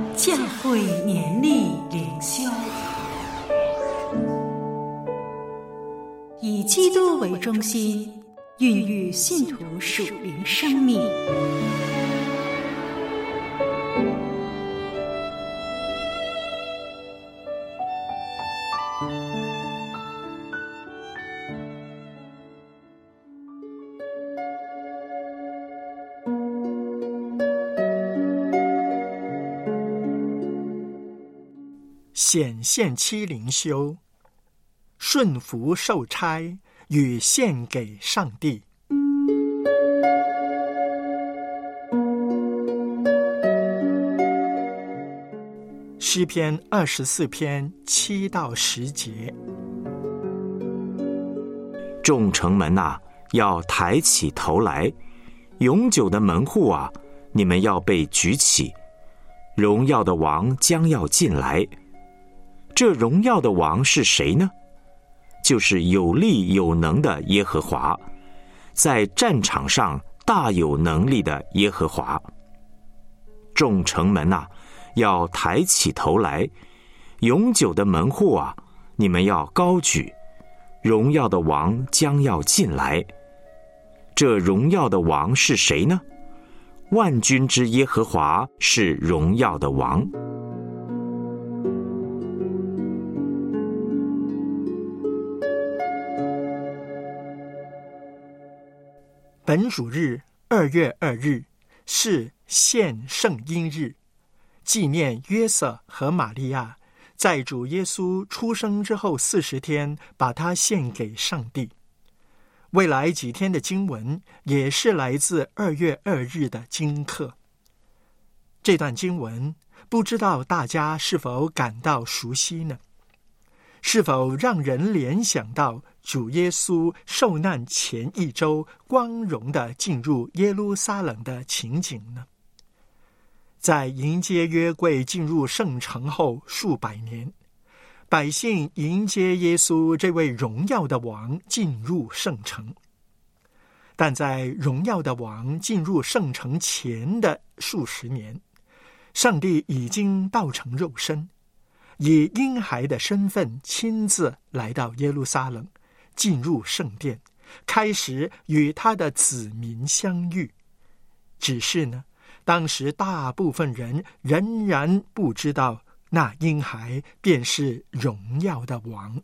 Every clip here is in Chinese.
教会年历灵修，以基督为中心，孕育信徒属灵生命。 显现期灵修，顺服受差与献给上帝。诗篇24篇7到10节。 众城门啊，要抬起头来，永久的门户啊，你们要被举起，荣耀的王将要进来。这荣耀的王是谁呢？就是有力有能的耶和华，在战场上大有能力的耶和华。众城门啊，要抬起头来，永久的门户啊，你们要高举，荣耀的王将要进来。这荣耀的王是谁呢？万军之耶和华是荣耀的王。 本主日2月2日是献圣婴日，纪念约瑟和玛利亚在主耶稣出生之后40天把他献给上帝。未来几天的经文也是来自2月2日的经课。这段经文不知道大家是否感到熟悉呢？是否让人联想到主耶稣受难前1周光荣地进入耶路撒冷的情景呢？在迎接约柜进入圣城后数百年，百姓迎接耶稣这位荣耀的王进入圣城。但在荣耀的王进入圣城前的数十年，上帝已经道成肉身，以婴孩的身份亲自来到耶路撒冷，进入圣殿，开始与他的子民相遇。只是呢，当时大部分人仍然不知道那婴孩便是荣耀的王。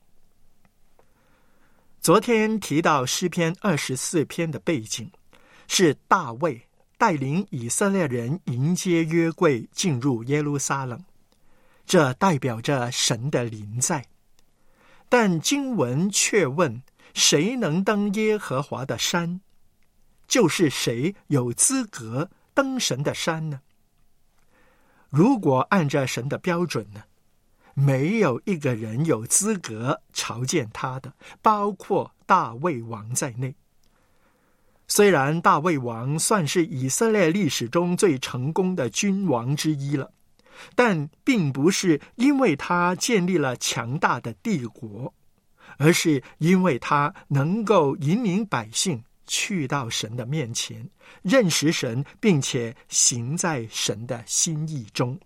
昨天提到诗篇24篇的背景，是大卫带领以色列人迎接约柜进入耶路撒冷，这代表着神的临在。但经文却问，谁能登耶和华的山？就是谁有资格登神的山呢？如果按照神的标准呢，没有一个人有资格朝见他的，包括大卫王在内。虽然大卫王算是以色列历史中最成功的君王之一了，但并不是因为他建立了强大的帝国，而是因为他能够引领百姓去到神的面前，认识神，并且行在神的心意中。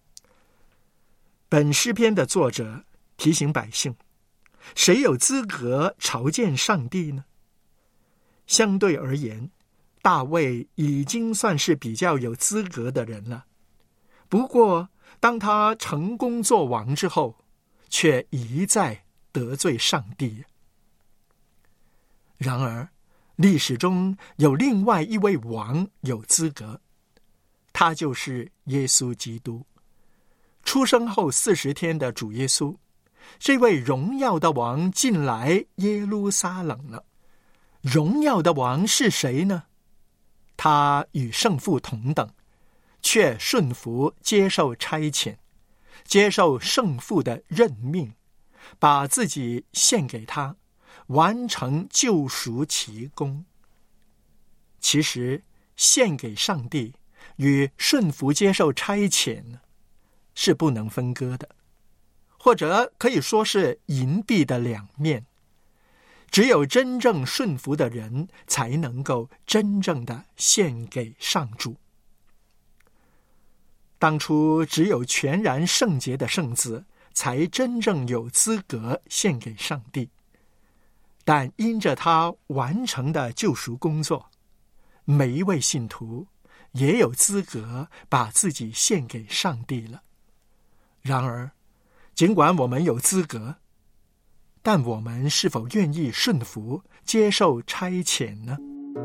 本诗篇的作者提醒百姓，谁有资格朝见上帝呢？相对而言，大卫已经算是比较有资格的人了。不过当他成功做王之后，却一再得罪上帝。然而历史中有另外一位王有资格，他就是耶稣基督。出生后40天的主耶稣，这位荣耀的王进来耶路撒冷了。荣耀的王是谁呢？他与圣父同等，却顺服接受差遣，接受圣父的任命，把自己献给他，完成救赎奇功。其实献给上帝与顺服接受差遣是不能分割的，或者可以说是银币的两面。只有真正顺服的人才能够真正的献给上主。 当初只有全然圣洁的圣子才真正有资格献给上帝，但因着他完成的救赎工作，每一位信徒也有资格把自己献给上帝了。然而，尽管我们有资格，但我们是否愿意顺服接受差遣呢？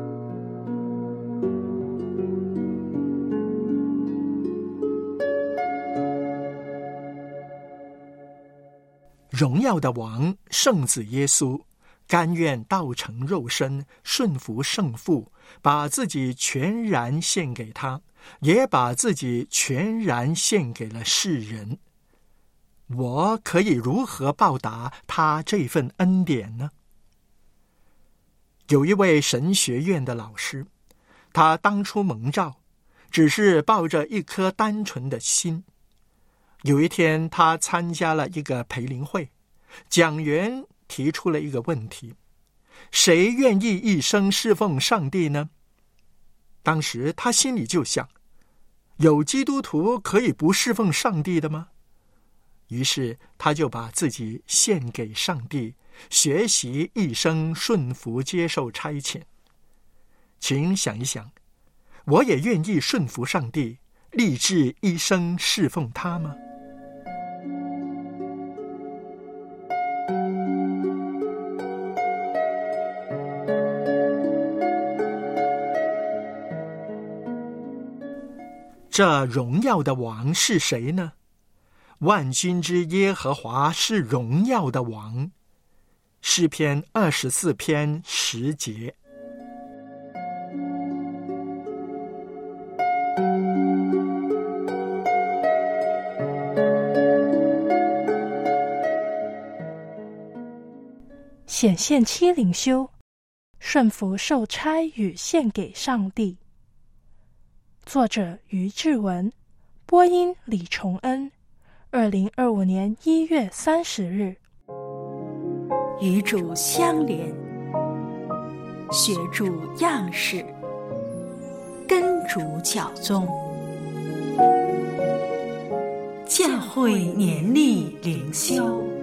荣耀的王圣子耶稣甘愿道成肉身，顺服圣父，把自己全然献给他，也把自己全然献给了世人。我可以如何报答他这份恩典呢？有一位神学院的老师，他当初蒙召，只是抱着一颗单纯的心。有一天，他参加了一个培灵会，讲员提出了一个问题：谁愿意一生侍奉上帝呢？当时他心里就想，有基督徒可以不侍奉上帝的吗？于是他就把自己献给上帝，学习一生顺服接受差遣。请想一想，我也愿意顺服上帝，立志一生侍奉他吗？这荣耀的王是谁呢？万军之耶和华是荣耀的王。诗篇24篇10节。 显现期灵修，顺服受差与献给上帝。作者于志文，播音李崇恩。2025年1月30日。 与主相连，学主样式，跟主脚踪。教会年历灵修。